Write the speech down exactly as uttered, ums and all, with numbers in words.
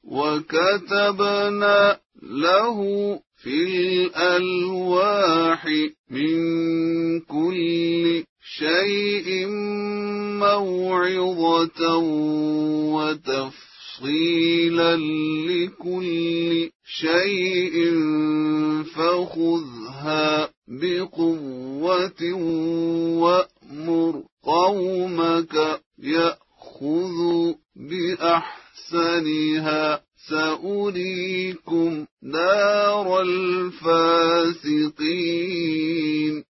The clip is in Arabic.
وكتبنا له في الألواح من كل شيء موعظة وتفصيلا لكل شيء فخذها بقوة وأمر قومك يأخذوا بأحسنها سأريكم دار الفاسقين.